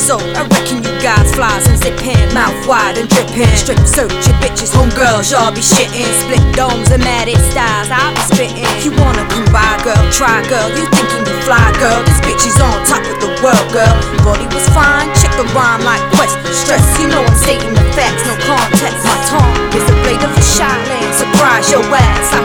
So I reckon you guys flies and zipping, mouth wide and dripping. Strip search your bitches, homegirls, y'all be shitting. Split domes and matted styles, I'll be spitting. If you wanna come by, girl, try, girl. You thinking you fly, girl? This bitch is on top of the world, girl. Body was fine, check the rhyme like Quest. Stress, you know I'm stating the facts, no context. My tongue is the blade of a Shaolin. Surprise your ass.